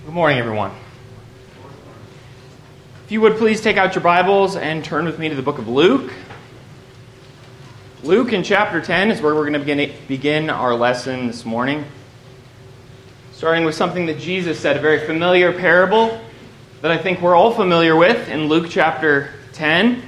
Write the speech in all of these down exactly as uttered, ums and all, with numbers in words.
Good morning, everyone. If you would please take out your Bibles and turn with me to the book of Luke. Luke in chapter ten is where we're going to begin, begin our lesson this morning. Starting with something that Jesus said, a very familiar parable that I think we're all familiar with in Luke chapter ten.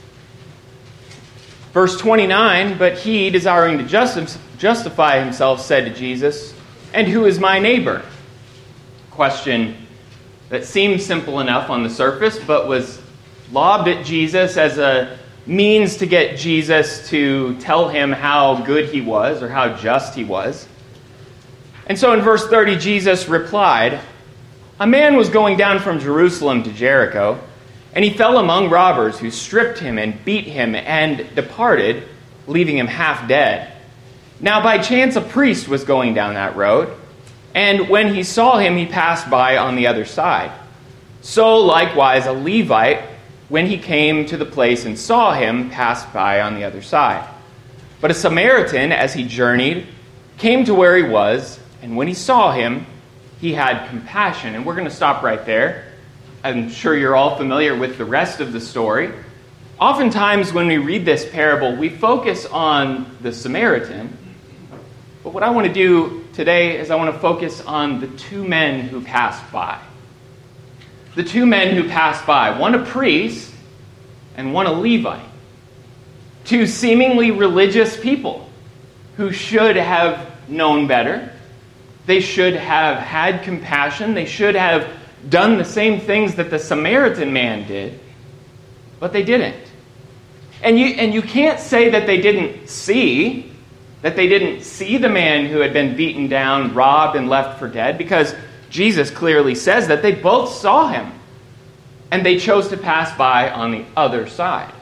Verse twenty-nine, but he, desiring to justi- justify himself, said to Jesus, "And who is my neighbor?" Question that seemed simple enough on the surface, but was lobbed at Jesus as a means to get Jesus to tell him how good he was or how just he was. And so in verse thirty, Jesus replied, "A man was going down from Jerusalem to Jericho, and he fell among robbers who stripped him and beat him and departed, leaving him half dead. Now by chance a priest was going down that road, and when he saw him, he passed by on the other side. So likewise a Levite, when he came to the place and saw him, passed by on the other side. But a Samaritan, as he journeyed, came to where he was, and when he saw him, he had compassion." And we're going to stop right there. I'm sure you're all familiar with the rest of the story. Oftentimes when we read this parable, we focus on the Samaritan. But what I want to do today is I want to focus on the two men who passed by. The two men who passed by, one a priest and one a Levite. Two seemingly religious people who should have known better. They should have had compassion. They should have done the same things that the Samaritan man did, but they didn't. And you, and you can't say that they didn't see that they didn't see the man who had been beaten down, robbed, and left for dead, because Jesus clearly says that they both saw him, and they chose to pass by on the other side.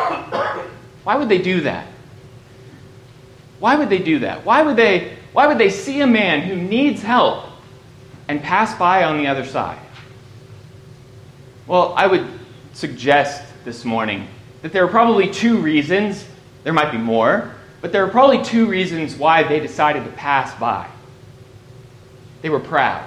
Why would they do that? Why would they do that? Why would they, why would they see a man who needs help and pass by on the other side? Well, I would suggest this morning that there are probably two reasons. There might be more. But there are probably two reasons why they decided to pass by. They were proud.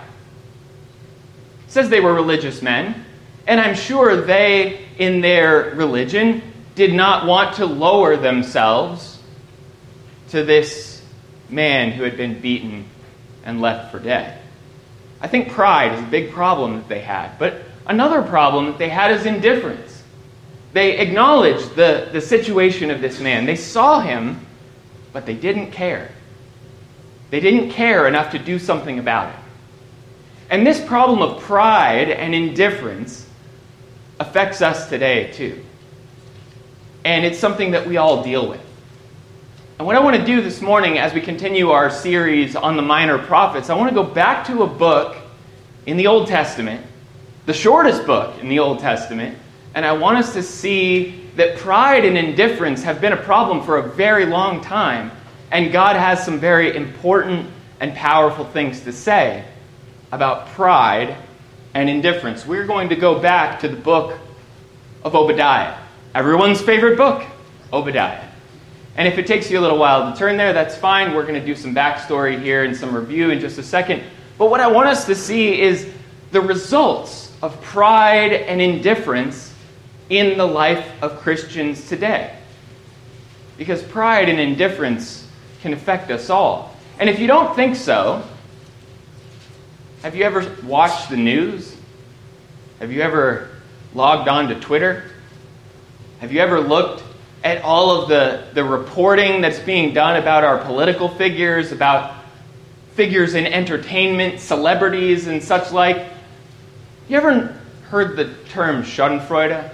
It says they were religious men, and I'm sure they, in their religion, did not want to lower themselves to this man who had been beaten and left for dead. I think pride is a big problem that they had. But another problem that they had is indifference. They acknowledged the, the situation of this man. They saw him, but they didn't care. They didn't care enough to do something about it. And this problem of pride and indifference affects us today too. And it's something that we all deal with. And what I want to do this morning as we continue our series on the minor prophets, I want to go back to a book in the Old Testament, the shortest book in the Old Testament, and I want us to see that pride and indifference have been a problem for a very long time, and God has some very important and powerful things to say about pride and indifference. We're going to go back to the book of Obadiah, everyone's favorite book, Obadiah. And if it takes you a little while to turn there, that's fine. We're going to do some backstory here and some review in just a second. But what I want us to see is the results of pride and indifference in the life of Christians today. Because pride and indifference can affect us all. And if you don't think so, have you ever watched the news? Have you ever logged on to Twitter? Have you ever looked at all of the, the reporting that's being done about our political figures, about figures in entertainment, celebrities, and such like? You ever heard the term schadenfreude?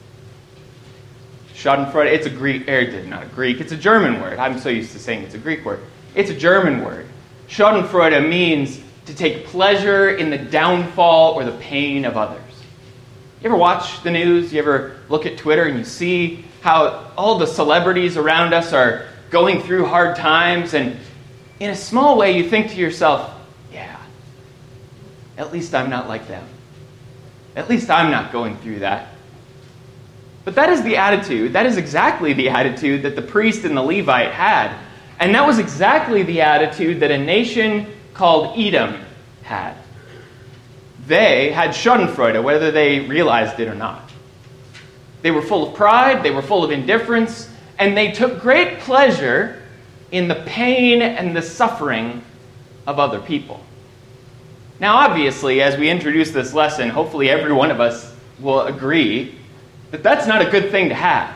Schadenfreude, it's a Greek, er, not a Greek, it's a German word. I'm so used to saying it's a Greek word. It's a German word. Schadenfreude means to take pleasure in the downfall or the pain of others. You ever watch the news? You ever look at Twitter and you see how all the celebrities around us are going through hard times, and in a small way you think to yourself, yeah, at least I'm not like them. At least I'm not going through that. But that is the attitude, that is exactly the attitude that the priest and the Levite had. And that was exactly the attitude that a nation called Edom had. they had Schadenfreude, whether they realized it or not. They were full of pride, they were full of indifference, and they took great pleasure in the pain and the suffering of other people. Now, obviously, as we introduce this lesson, hopefully every one of us will agree that that's not a good thing to have.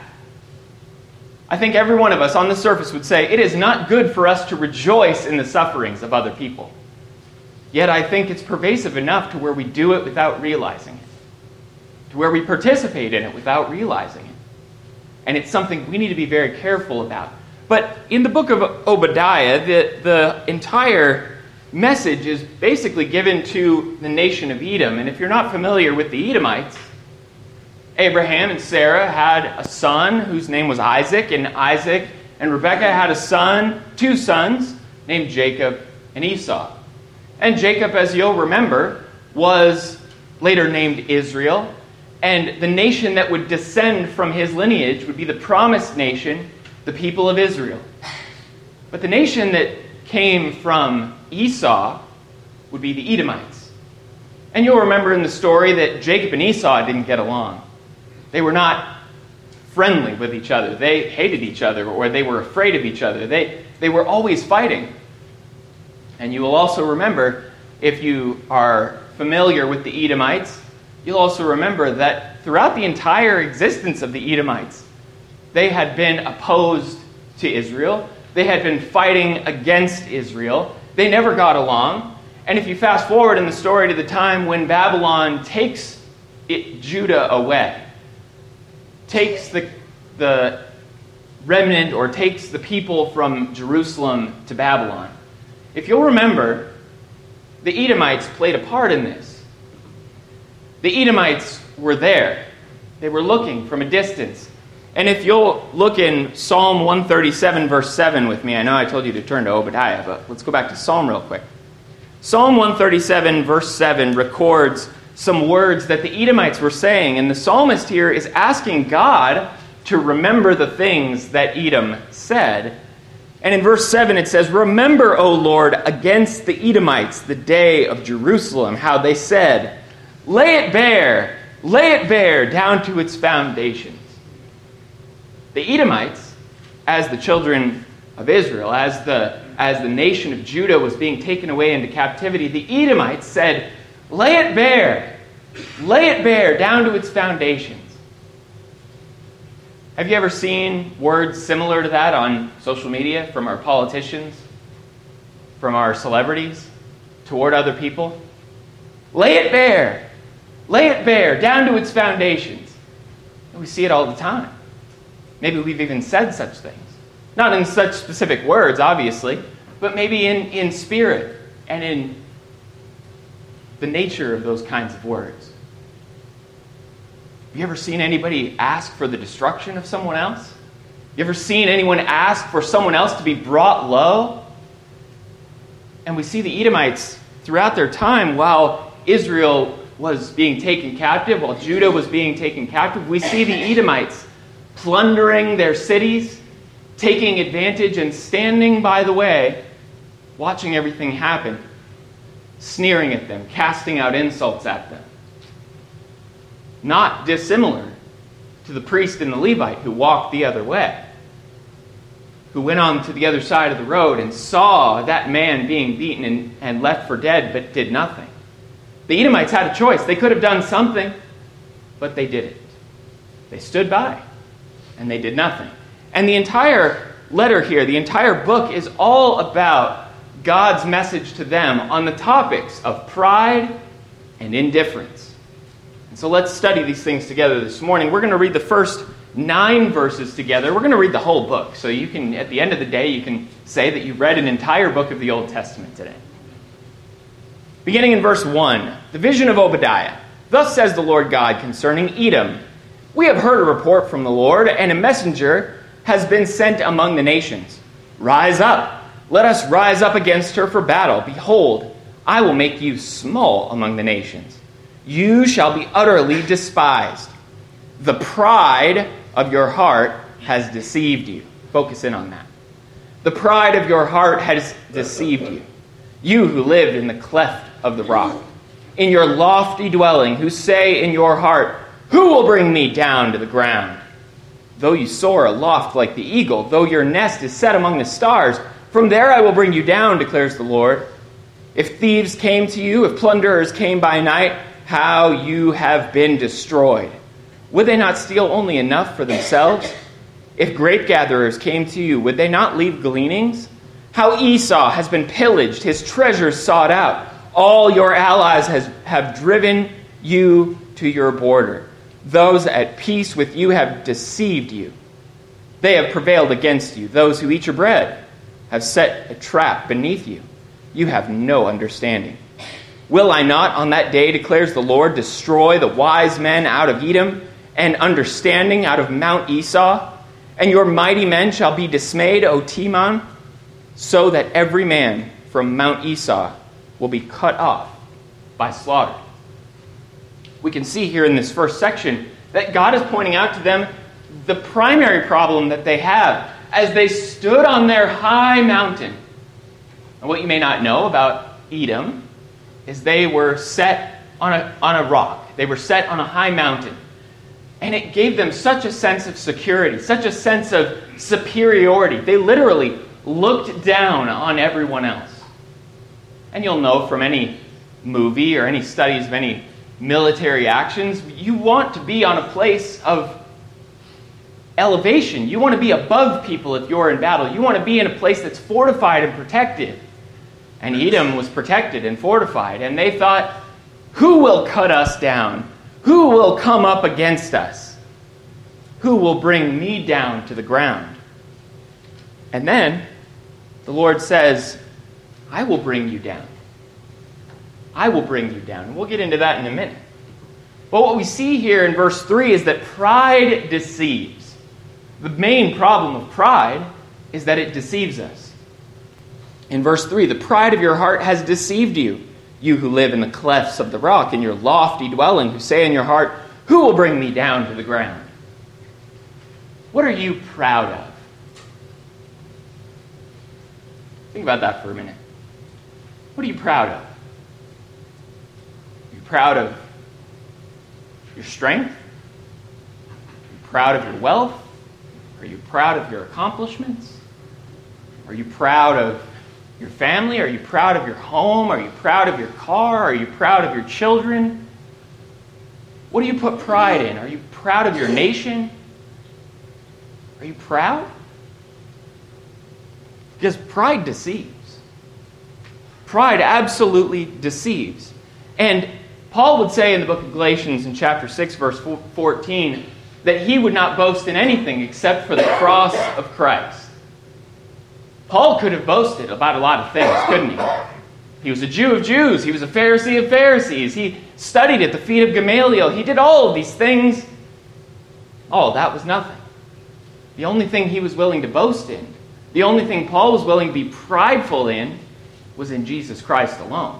I think every one of us on the surface would say it is not good for us to rejoice in the sufferings of other people. Yet I think it's pervasive enough to where we do it without realizing it, to where we participate in it without realizing it. And it's something we need to be very careful about. But in the book of Obadiah, the, the entire message is basically given to the nation of Edom. And if you're not familiar with the Edomites, Abraham and Sarah had a son whose name was Isaac, and Isaac and Rebekah had a son, two sons, named Jacob and Esau. And Jacob, as you'll remember, was later named Israel, and the nation that would descend from his lineage would be the promised nation, the people of Israel. But the nation that came from Esau would be the Edomites. And you'll remember in the story that Jacob and Esau didn't get along. They were not friendly with each other. They hated each other, or they were afraid of each other. They, they were always fighting. And you will also remember, if you are familiar with the Edomites, you'll also remember that throughout the entire existence of the Edomites, they had been opposed to Israel. They had been fighting against Israel. They never got along. And if you fast forward in the story to the time when Babylon takes it, Judah away, takes the, the remnant or takes the people from Jerusalem to Babylon, if you'll remember, the Edomites played a part in this. The Edomites were there. They were looking from a distance. And if you'll look in Psalm one thirty-seven, verse seven with me, I know I told you to turn to Obadiah, but let's go back to Psalm real quick. Psalm one thirty-seven, verse seven records some words that the Edomites were saying, and the psalmist here is asking God to remember the things that Edom said. And in verse seven it says, "Remember, O Lord, against the Edomites the day of Jerusalem, how they said, lay it bare, lay it bare down to its foundations." The Edomites, as the children of Israel, as the, as the nation of Judah was being taken away into captivity, the Edomites said, lay it bare, lay it bare down to its foundations. Have you ever seen words similar to that on social media from our politicians, from our celebrities, toward other people? Lay it bare. Lay it bare, down to its foundations. And we see it all the time. Maybe we've even said such things. Not in such specific words, obviously, but maybe in, in spirit and in the nature of those kinds of words. You ever seen anybody ask for the destruction of someone else? You ever seen anyone ask for someone else to be brought low? And we see the Edomites throughout their time, while Israel was being taken captive, while Judah was being taken captive, we see the Edomites plundering their cities, taking advantage and standing by the way, watching everything happen, sneering at them, casting out insults at them. Not dissimilar to the priest and the Levite who walked the other way, who went on to the other side of the road and saw that man being beaten and, and left for dead, but did nothing. The Edomites had a choice. They could have done something, but they didn't. They stood by, and they did nothing. And the entire letter here, the entire book, is all about God's message to them on the topics of pride and indifference. And so let's study these things together this morning. We're going to read the first nine verses together. We're going to read the whole book. So you can, at the end of the day, you can say that you've read an entire book of the Old Testament today. Beginning in verse one, the vision of Obadiah. Thus says the Lord God concerning Edom. We have heard a report from the Lord, and a messenger has been sent among the nations. Rise up. Let us rise up against her for battle. Behold, I will make you small among the nations. You shall be utterly despised. The pride of your heart has deceived you. Focus in on that. The pride of your heart has deceived you. You who lived in the cleft of the rock. in your lofty dwelling, who say in your heart, who will bring me down to the ground? Though you soar aloft like the eagle, though your nest is set among the stars, from there I will bring you down, declares the Lord. If thieves came to you, if plunderers came by night, how you have been destroyed. Would they not steal only enough for themselves? If grape gatherers came to you, would they not leave gleanings? How Esau has been pillaged, his treasures sought out. All your allies has, have driven you to your border. Those at peace with you have deceived you. They have prevailed against you. Those who eat your bread have set a trap beneath you. You have no understanding. Will I not on that day, declares the Lord, destroy the wise men out of Edom and understanding out of Mount Esau? And your mighty men shall be dismayed, O Teman, so that every man from Mount Esau will be cut off by slaughter. We can see here in this first section that God is pointing out to them the primary problem that they have as they stood on their high mountain. And what you may not know about Edom is they were set on a, on a rock. They were set on a high mountain. And it gave them such a sense of security, such a sense of superiority. They literally looked down on everyone else. And you'll know from any movie or any studies of any military actions, you want to be on a place of elevation. You want to be above people if you're in battle. You want to be in a place that's fortified and protected. And Edom was protected and fortified. And they thought, who will cut us down? Who will come up against us? Who will bring me down to the ground? And then the Lord says, I will bring you down. I will bring you down. And we'll get into that in a minute. But what we see here in verse three is that pride deceives. The main problem of pride is that it deceives us. In verse three, the pride of your heart has deceived you, you who live in the clefts of the rock, in your lofty dwelling, who say in your heart, who will bring me down to the ground? What are you proud of? Think about that for a minute. What are you proud of? Are you proud of your strength? Are you proud of your wealth? Are you proud of your accomplishments? Are you proud of your family? Are you proud of your home? Are you proud of your car? Are you proud of your children? What do you put pride in? Are you proud of your nation? Are you proud? Because pride deceives. Pride absolutely deceives. And Paul would say in the book of Galatians in chapter six, verse fourteen, that he would not boast in anything except for the cross of Christ. Paul could have boasted about a lot of things, couldn't he? He was a Jew of Jews. He was a Pharisee of Pharisees. He studied at the feet of Gamaliel. He did all of these things. Oh, that was nothing. The only thing he was willing to boast in, the only thing Paul was willing to be prideful in, was in Jesus Christ alone.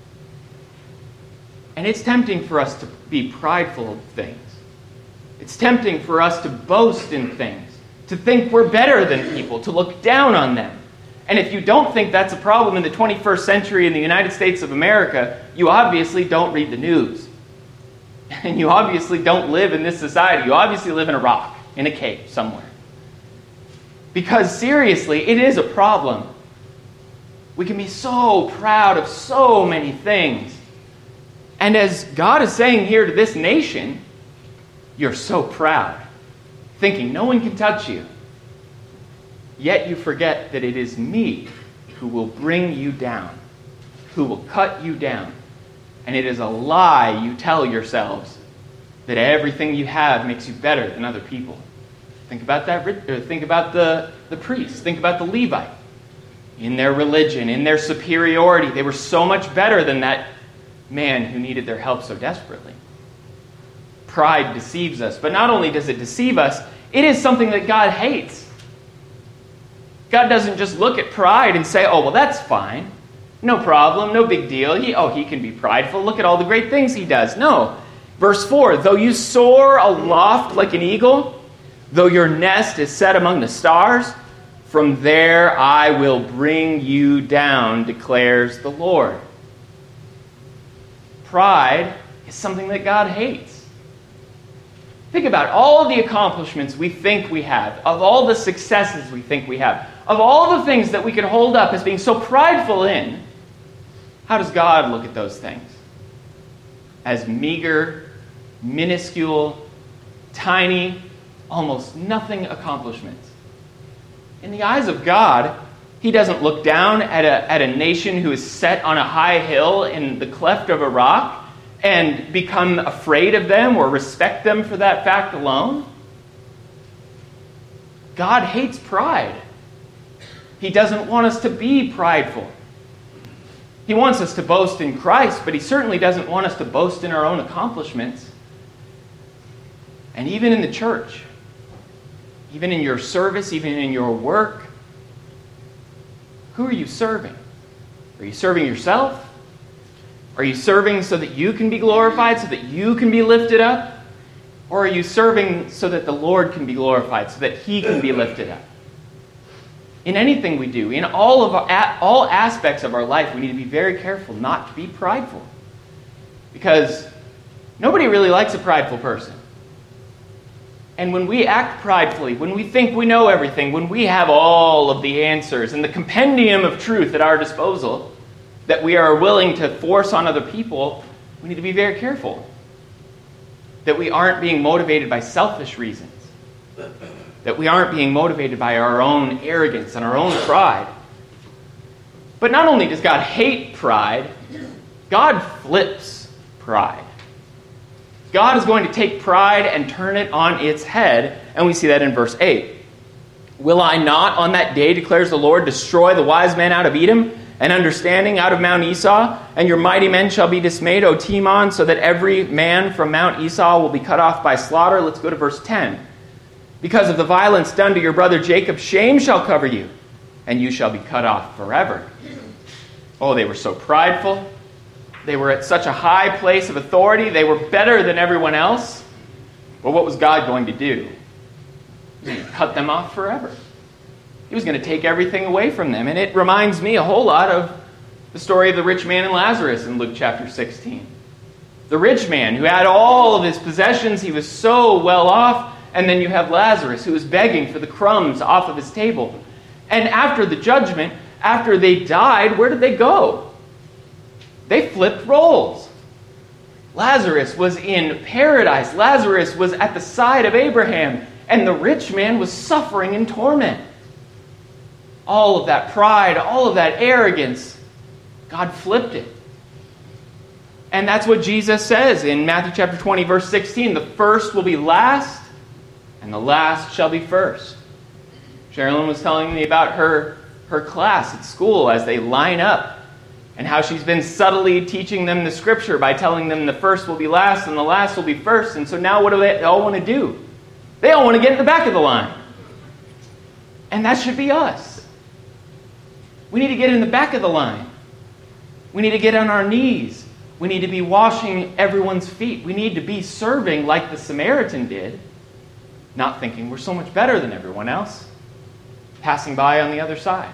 And it's tempting for us to be prideful of things. It's tempting for us to boast in things, to think we're better than people, to look down on them. And if you don't think that's a problem in the twenty-first century in the United States of America, you obviously don't read the news. And you obviously don't live in this society. You obviously live in a rock, in a cave somewhere. Because seriously, it is a problem. We can be so proud of so many things. And as God is saying here to this nation, you're so proud, thinking no one can touch you. Yet you forget that it is me who will bring you down, who will cut you down. And it is a lie you tell yourselves that everything you have makes you better than other people. Think about that. Or think about the, the priests. Think about the Levite. In their religion, in their superiority, they were so much better than that man who needed their help so desperately. Pride deceives us. But not only does it deceive us, it is something that God hates. God doesn't just look at pride and say, oh, well, that's fine. No problem, no big deal. He, oh, he can be prideful. Look at all the great things he does. No. Verse four, though you soar aloft like an eagle, though your nest is set among the stars, from there I will bring you down, declares the Lord. pride is something that God hates. Think about all of the accomplishments we think we have, of all the successes we think we have, of all the things that we could hold up as being so prideful in. How does God look at those things? As meager, minuscule, tiny, almost nothing accomplishments. In the eyes of God, he doesn't look down at a, at a nation who is set on a high hill in the cleft of a rock and become afraid of them or respect them for that fact alone. God hates pride. He doesn't want us to be prideful. He wants us to boast in Christ, but he certainly doesn't want us to boast in our own accomplishments. And even in the church, even in your service, even in your work, who are you serving? Are you serving yourself? Are you serving so that you can be glorified, so that you can be lifted up? Or are you serving so that the Lord can be glorified, so that he can be lifted up? In anything we do, in all of our, all aspects of our life, we need to be very careful not to be prideful. Because nobody really likes a prideful person. And when we act pridefully, when we think we know everything, when we have all of the answers and the compendium of truth at our disposal that we are willing to force on other people, we need to be very careful that we aren't being motivated by selfish reasons, that we aren't being motivated by our own arrogance and our own pride. But not only does God hate pride, God flips pride. God is going to take pride and turn it on its head, and we see that in verse eight. Will I not on that day, declares the Lord, destroy the wise men out of Edom, and understanding out of Mount Esau? And your mighty men shall be dismayed, O Timon, so that every man from Mount Esau will be cut off by slaughter. Let's go to verse ten. Because of the violence done to your brother Jacob, shame shall cover you, and you shall be cut off forever. Oh, they were so prideful. They were at such a high place of authority. They were better than everyone else. But what was God going to do? He was going to cut them off forever. He was going to take everything away from them. And it reminds me a whole lot of the story of the rich man and Lazarus in Luke chapter sixteen. The rich man who had all of his possessions, he was so well off. And then you have Lazarus who was begging for the crumbs off of his table. And after the judgment, after they died, where did they go? They flipped roles. Lazarus was in paradise. Lazarus was at the side of Abraham. And the rich man was suffering in torment. All of that pride, all of that arrogance, God flipped it. And that's what Jesus says in Matthew chapter twenty, verse sixteen. The first will be last, and the last shall be first. Sherilyn was telling me about her, her class at school as they line up, and how she's been subtly teaching them the scripture by telling them the first will be last and the last will be first. And so now what do they all want to do? They all want to get in the back of the line. And that should be us. We need to get in the back of the line. We need to get on our knees. We need to be washing everyone's feet. We need to be serving like the Samaritan did, not thinking we're so much better than everyone else, passing by on the other side.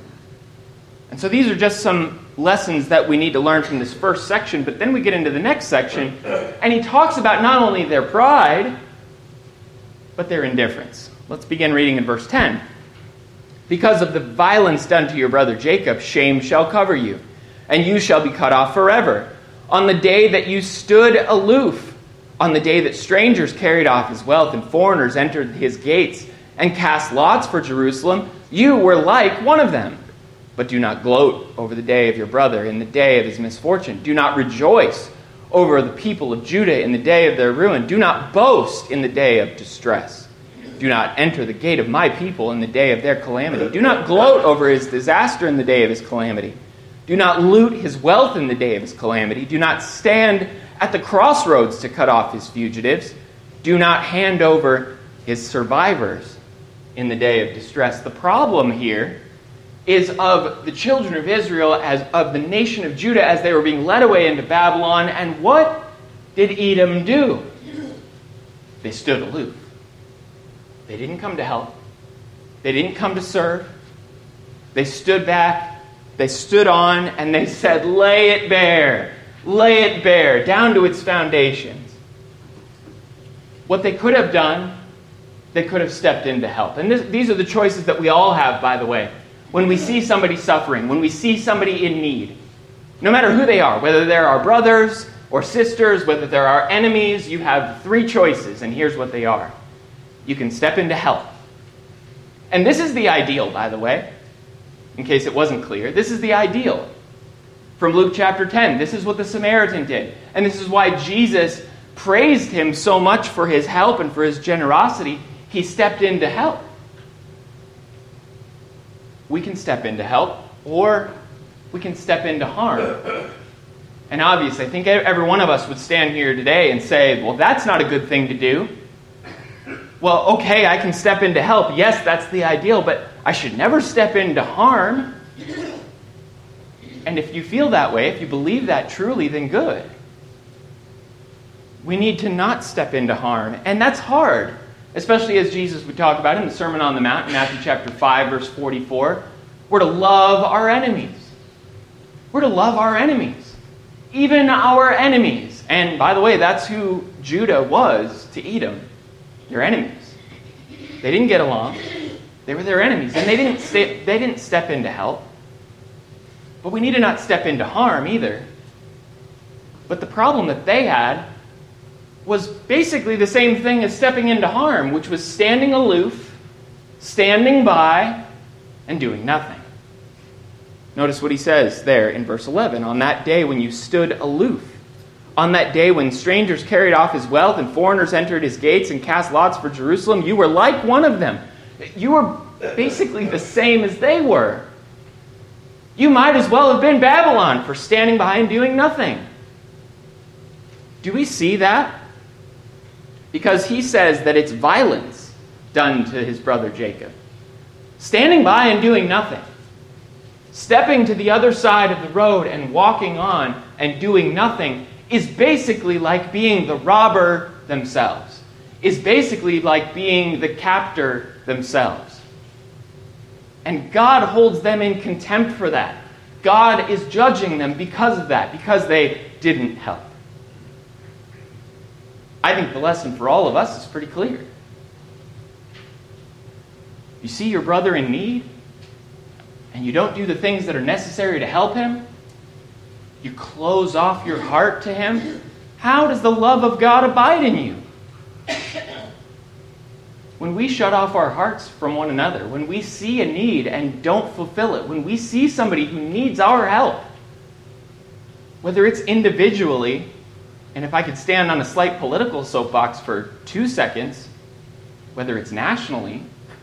And so these are just some lessons that we need to learn from this first section, but then we get into the next section, and he talks about not only their pride, but their indifference. Let's begin reading in verse ten. Because of the violence done to your brother Jacob, shame shall cover you, and you shall be cut off forever. On the day that you stood aloof, on the day that strangers carried off his wealth and foreigners entered his gates and cast lots for Jerusalem, you were like one of them. But do not gloat over the day of your brother in the day of his misfortune. Do not rejoice over the people of Judah in the day of their ruin. Do not boast in the day of distress. Do not enter the gate of my people in the day of their calamity. Do not gloat over his disaster in the day of his calamity. Do not loot his wealth in the day of his calamity. Do not stand at the crossroads to cut off his fugitives. Do not hand over his survivors in the day of distress. The problem here is of the children of Israel, as of the nation of Judah as they were being led away into Babylon. And what did Edom do? They stood aloof. They didn't come to help. They didn't come to serve. They stood back. They stood on and they said, lay it bare. Lay it bare, down to its foundations. What they could have done, they could have stepped in to help. And this, these are the choices that we all have, by the way. When we see somebody suffering, when we see somebody in need, no matter who they are, whether they're our brothers or sisters, whether they're our enemies, you have three choices, and here's what they are. You can step in to help. And this is the ideal, by the way, in case it wasn't clear. This is the ideal. From Luke chapter ten, this is what the Samaritan did. And this is why Jesus praised him so much for his help and for his generosity. He stepped in to help. We can step in to help, or we can step in to harm. And obviously, I think every one of us would stand here today and say, well, that's not a good thing to do. Well, okay, I can step in to help. Yes, that's the ideal, but I should never step in to harm. And if you feel that way, if you believe that truly, then good. We need to not step into harm. And that's hard, especially as Jesus would talk about in the Sermon on the Mount in Matthew chapter five, verse forty-four. We're to love our enemies. We're to love our enemies. Even our enemies. And by the way, that's who Judah was to Edom. Their enemies. They didn't get along. They were their enemies. And they didn't, st- they didn't step in to help. But we need to not step into harm either. But the problem that they had was basically the same thing as stepping into harm, which was standing aloof, standing by, and doing nothing. Notice what he says there in verse eleven. On that day when you stood aloof, on that day when strangers carried off his wealth and foreigners entered his gates and cast lots for Jerusalem, you were like one of them. You were basically the same as they were. You might as well have been Babylon for standing by and doing nothing. Do we see that? Because he says that it's violence done to his brother Jacob. Standing by and doing nothing. Stepping to the other side of the road and walking on and doing nothing is basically like being the robber themselves. Is basically like being the captor themselves. And God holds them in contempt for that. God is judging them because of that, because they didn't help. I think the lesson for all of us is pretty clear. You see your brother in need, and you don't do the things that are necessary to help him, you close off your heart to him, how does the love of God abide in you? When we shut off our hearts from one another, when we see a need and don't fulfill it, when we see somebody who needs our help, whether it's individually, and if I could stand on a slight political soapbox for two seconds, whether it's nationally,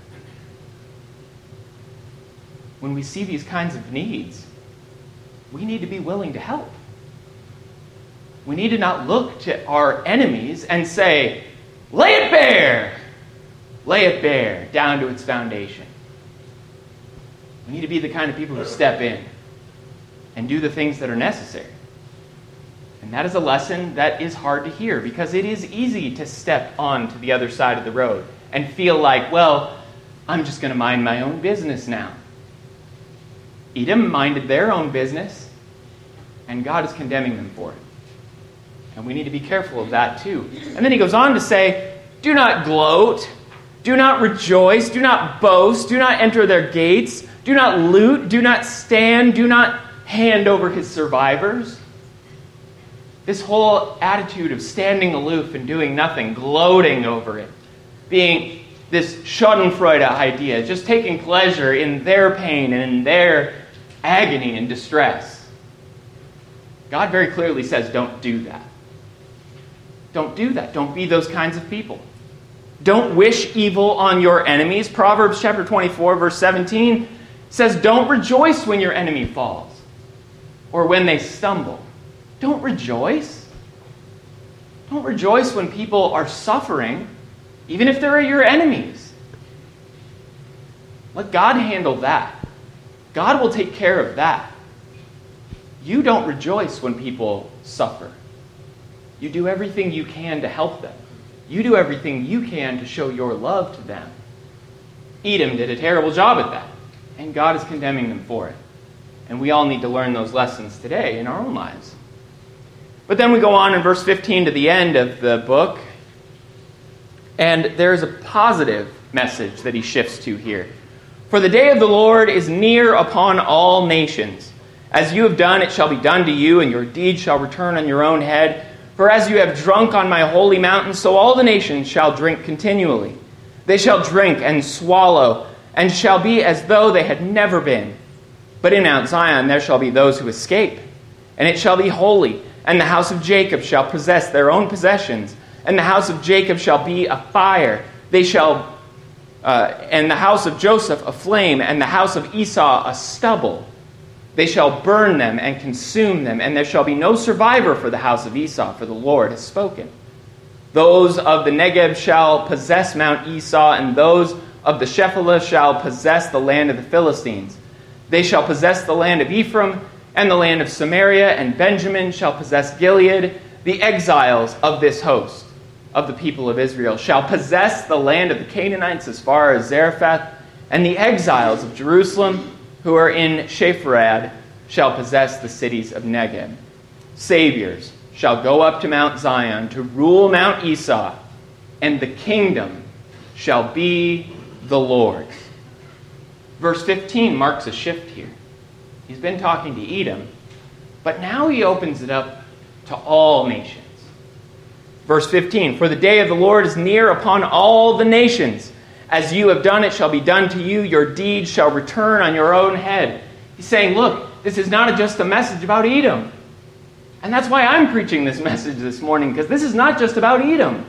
when we see these kinds of needs, we need to be willing to help. We need to not look to our enemies and say, lay it bare! Lay it bare, down to its foundation. We need to be the kind of people who step in and do the things that are necessary. And that is a lesson that is hard to hear, because it is easy to step on to the other side of the road and feel like, well, I'm just going to mind my own business now. Edom minded their own business, and God is condemning them for it. And we need to be careful of that too. And then he goes on to say, do not gloat, do not rejoice, do not boast, do not enter their gates, do not loot, do not stand, do not hand over his survivors. This whole attitude of standing aloof and doing nothing, gloating over it, being this schadenfreude idea, just taking pleasure in their pain and in their agony and distress. God very clearly says, don't do that. Don't do that. Don't be those kinds of people. Don't wish evil on your enemies. Proverbs chapter twenty-four, verse seventeen says, don't rejoice when your enemy falls or when they stumble. Don't rejoice. Don't rejoice when people are suffering, even if they're your enemies. Let God handle that. God will take care of that. You don't rejoice when people suffer. You do everything you can to help them. You do everything you can to show your love to them. Edom did a terrible job at that, and God is condemning them for it. And we all need to learn those lessons today in our own lives. But then we go on in verse fifteen to the end of the book, and there's a positive message that he shifts to here. For the day of the Lord is near upon all nations. As you have done, it shall be done to you, and your deed shall return on your own head. For as you have drunk on my holy mountain, so all the nations shall drink continually. They shall drink and swallow, and shall be as though they had never been. But in Mount Zion there shall be those who escape, and it shall be holy. And the house of Jacob shall possess their own possessions, and the house of Jacob shall be a fire. They shall, uh, and the house of Joseph a flame, and the house of Esau a stubble. They shall burn them and consume them, and there shall be no survivor for the house of Esau, for the Lord has spoken. Those of the Negeb shall possess Mount Esau, and those of the Shephelah shall possess the land of the Philistines. They shall possess the land of Ephraim, and the land of Samaria, and Benjamin shall possess Gilead. The exiles of this host of the people of Israel shall possess the land of the Canaanites as far as Zarephath, and the exiles of Jerusalem who are in Shepharad shall possess the cities of Negeb. Saviors shall go up to Mount Zion to rule Mount Esau, and the kingdom shall be the Lord's. Verse fifteen marks a shift here. He's been talking to Edom, but now he opens it up to all nations. Verse fifteen, for the day of the Lord is near upon all the nations. As you have done, it shall be done to you. Your deeds shall return on your own head. He's saying, look, this is not just a message about Edom. And that's why I'm preaching this message this morning, because this is not just about Edom.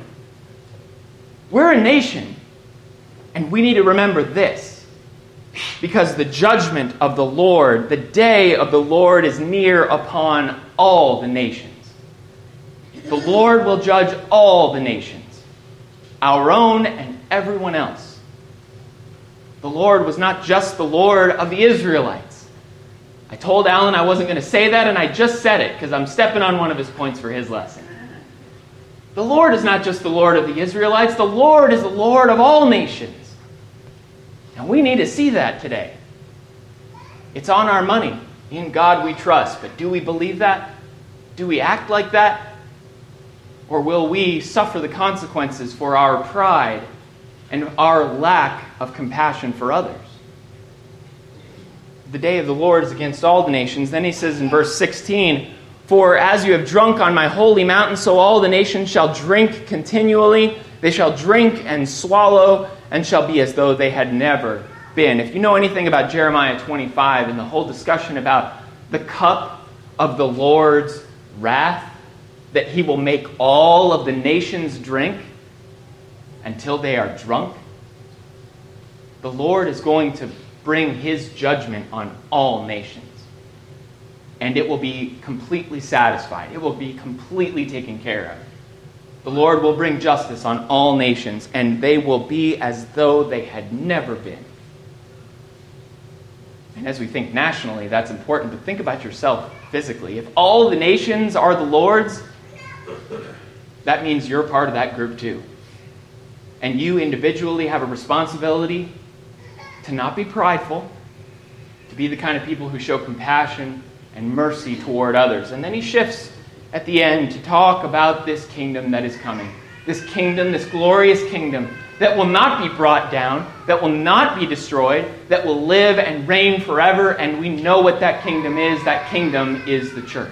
We're a nation, and we need to remember this. Because the judgment of the Lord, the day of the Lord is near upon all the nations. The Lord will judge all the nations, our own and everyone else. The Lord was not just the Lord of the Israelites. I told Alan I wasn't going to say that, and I just said it because I'm stepping on one of his points for his lesson. The Lord is not just the Lord of the Israelites. The Lord is the Lord of all nations. And we need to see that today. It's on our money. In God we trust. But do we believe that? Do we act like that? Or will we suffer the consequences for our pride and our lack of compassion for others? The day of the Lord is against all the nations. Then he says in verse sixteen, for as you have drunk on my holy mountain, so all the nations shall drink continually. They shall drink and swallow, and shall be as though they had never been. If you know anything about Jeremiah twenty-five and the whole discussion about the cup of the Lord's wrath, that he will make all of the nations drink until they are drunk, the Lord is going to bring his judgment on all nations. And it will be completely satisfied. It will be completely taken care of. The Lord will bring justice on all nations, and they will be as though they had never been. And as we think nationally, that's important, but think about yourself physically. If all the nations are the Lord's, that means you're part of that group too. And you individually have a responsibility to not be prideful, to be the kind of people who show compassion and mercy toward others. And then he shifts at the end to talk about this kingdom that is coming. This kingdom, this glorious kingdom that will not be brought down, that will not be destroyed, that will live and reign forever. And we know what that kingdom is. That kingdom is the church.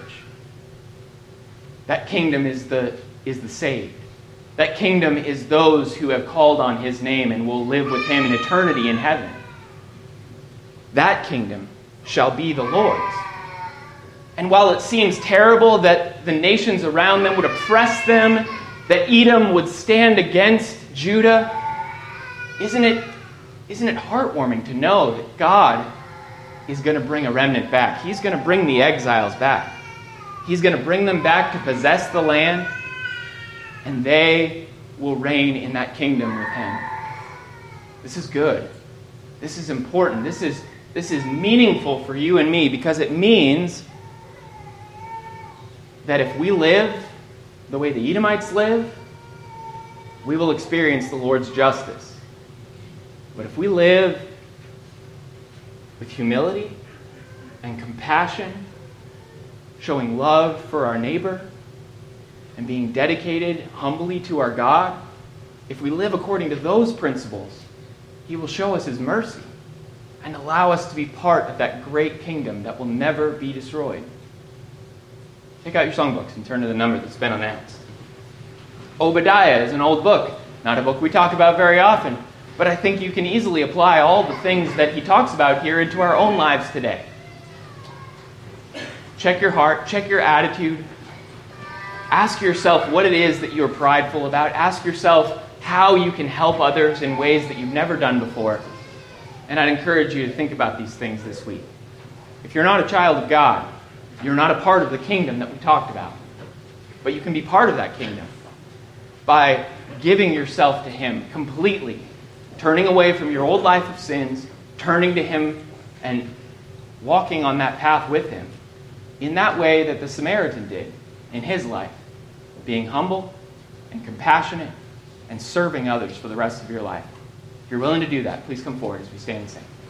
That kingdom is the, is the saved. That kingdom is those who have called on his name and will live with him in eternity in heaven. That kingdom shall be the Lord's. And while it seems terrible that the nations around them would oppress them, that Edom would stand against Judah, isn't it, isn't it heartwarming to know that God is going to bring a remnant back? He's going to bring the exiles back. He's going to bring them back to possess the land, and they will reign in that kingdom with him. This is good. This is important. This is, this is meaningful for you and me, because it means that if we live the way the Edomites live, we will experience the Lord's justice. But if we live with humility and compassion, showing love for our neighbor, and being dedicated humbly to our God, if we live according to those principles, he will show us his mercy and allow us to be part of that great kingdom that will never be destroyed. Take out your songbooks and turn to the number that's been announced. Obadiah is an old book, not a book we talk about very often, but I think you can easily apply all the things that he talks about here into our own lives today. Check your heart, check your attitude. Ask yourself what it is that you're prideful about. Ask yourself how you can help others in ways that you've never done before. And I'd encourage you to think about these things this week. If you're not a child of God, you're not a part of the kingdom that we talked about. But you can be part of that kingdom by giving yourself to him completely, turning away from your old life of sins, turning to him and walking on that path with him in that way that the Samaritan did in his life, being humble and compassionate and serving others for the rest of your life. If you're willing to do that, please come forward as we stand and sing.